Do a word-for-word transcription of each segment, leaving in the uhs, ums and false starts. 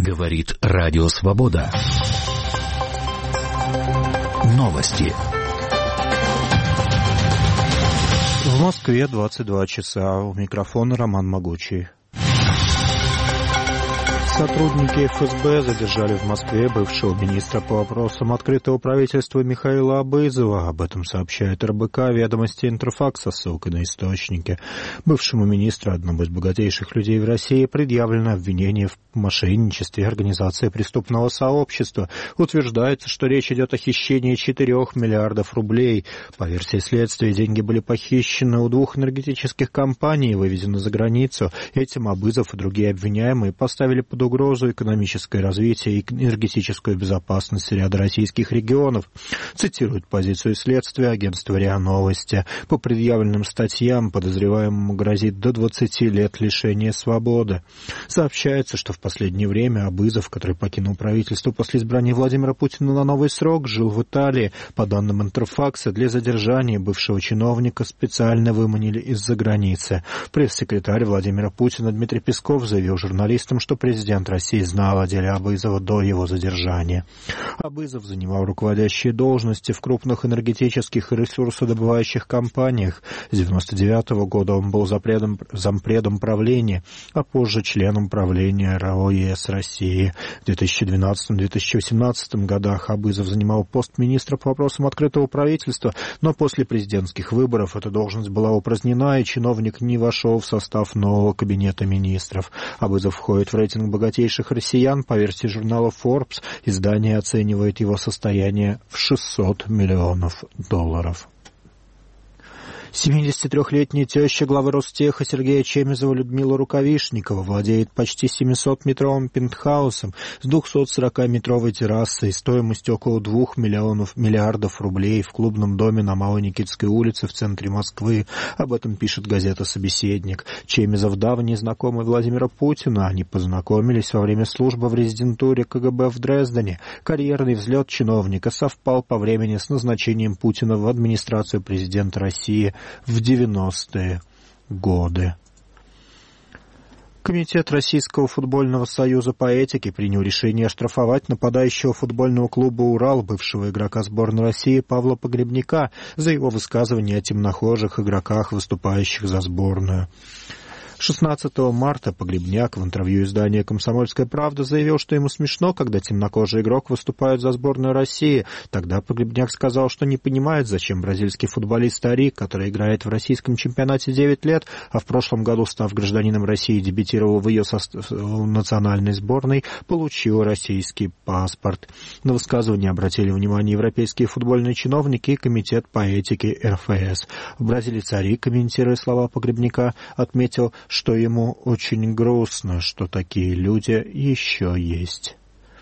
Говорит Радио Свобода. Новости. В Москве двадцать два часа. У микрофона Роман Могучий. Сотрудники эф эс бэ задержали в Москве бывшего министра по вопросам открытого правительства Михаила Абызова. Об этом сообщает эр бэ ка «Ведомости Интерфакс» со ссылкой на источники. Бывшему министру, одному из богатейших людей в России, предъявлено обвинение в мошенничестве и организации преступного сообщества. Утверждается, что речь идет о хищении четырёх миллиардов рублей. По версии следствия, деньги были похищены у двух энергетических компаний и вывезены за границу. Этим Абызов и другие обвиняемые поставили под угрозу экономическое развитие и энергетическую безопасность ряда российских регионов. Цитирует позицию следствия агентство РИА Новости. По предъявленным статьям подозреваемому грозит до двадцати лет лишения свободы. Сообщается, что в последнее время Абызов, который покинул правительство после избрания Владимира Путина на новый срок, жил в Италии. По данным Интерфакса, для задержания бывшего чиновника специально выманили из-за границы. Пресс-секретарь Владимира Путина Дмитрий Песков заявил журналистам, что президент России знал о деле Абызова до его задержания. Абызов занимал руководящие должности в крупных энергетических и ресурсодобывающих компаниях. С девяносто девятого года он был зампредом, зампредом правления, а позже членом правления РАО ЕС России. В две тысячи двенадцатом — две тысячи восемнадцатом годах Абызов занимал пост министра по вопросам открытого правительства, но после президентских выборов эта должность была упразднена, и чиновник не вошел в состав нового кабинета министров. Абызов входит в рейтинг богатейших россиян. По версии журнала Forbes, издание оценивает его состояние в шестьсот миллионов долларов. семидесятитрёхлетняя теща главы Ростеха Сергея Чемезова Людмила Рукавишникова владеет почти семисотметровым пентхаусом с двухсотсорокаметровой террасой стоимостью около двух миллионов миллиардов рублей в клубном доме на Малой Никитской улице в центре Москвы. Об этом пишет газета «Собеседник». Чемезов давний знакомый Владимира Путина. Они познакомились во время службы в резидентуре ка гэ бэ в Дрездене. Карьерный взлет чиновника совпал по времени с назначением Путина в администрацию президента России в девяностые годы. Комитет Российского футбольного союза по этике принял решение оштрафовать нападающего футбольного клуба «Урал», бывшего игрока сборной России Павла Погребняка, за его высказывания о темнокожих игроках, выступающих за сборную. шестнадцатого марта Погребняк в интервью изданию «Комсомольская правда» заявил, что ему смешно, когда темнокожий игрок выступает за сборную России. Тогда Погребняк сказал, что не понимает, зачем бразильский футболист Старик, который играет в российском чемпионате девять лет, а в прошлом году, став гражданином России, дебютировал в ее состав... национальной сборной, получил российский паспорт. На высказывание обратили внимание европейские футбольные чиновники и комитет по этике эр эф эс. Бразилец Старик, комментируя слова Погребняка, отметил, что ему очень грустно, что такие люди еще есть.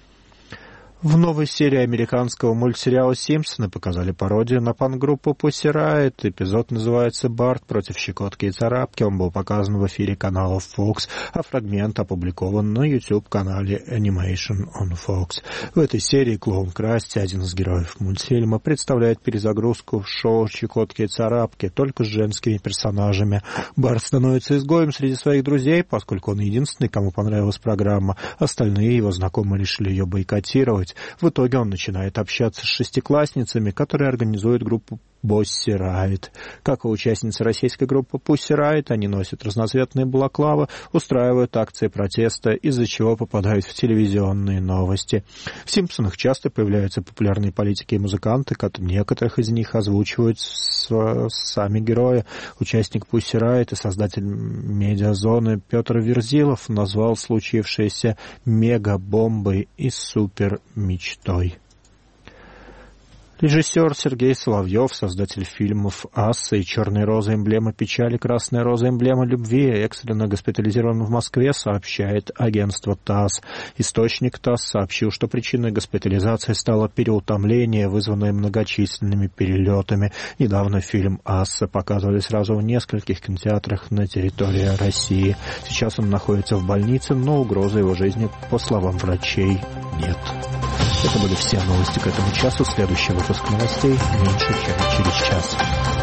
В новой серии американского мультсериала «Симпсоны» показали пародию на панк-группу Pussy Riot. Эпизод называется «Барт против щекотки и царапки». Он был показан в эфире канала Fox, а фрагмент опубликован на YouTube-канале Animation on Fox. В этой серии клоун Красти, один из героев мультфильма, представляет перезагрузку в шоу «Щекотки и царапки», только с женскими персонажами. Барт становится изгоем среди своих друзей, поскольку он единственный, кому понравилась программа. Остальные его знакомые решили ее бойкотировать. В итоге он начинает общаться с шестиклассницами, которые организуют группу Pussy Riot. Как и участницы российской группы Pussy Riot, они носят разноцветные балаклавы, устраивают акции протеста, из-за чего попадают в телевизионные новости. В «Симпсонах» часто появляются популярные политики и музыканты, некоторых из них озвучивают сами герои. Участник Pussy Riot и создатель медиазоны Петр Верзилов назвал случившееся мегабомбой и супермечтой. Режиссер Сергей Соловьев, создатель фильмов «Асса» и «Черная роза. Эмблема печали. Красная роза. Эмблема любви», экстренно госпитализирован в Москве, сообщает агентство ТАСС. Источник ТАСС сообщил, что причиной госпитализации стало переутомление, вызванное многочисленными перелетами. Недавно фильм «Асса» показывали сразу в нескольких кинотеатрах на территории России. Сейчас он находится в больнице, но угрозы его жизни, по словам врачей, нет. Это были все новости к этому часу. Следующий выпуск новостей меньше, чем через час.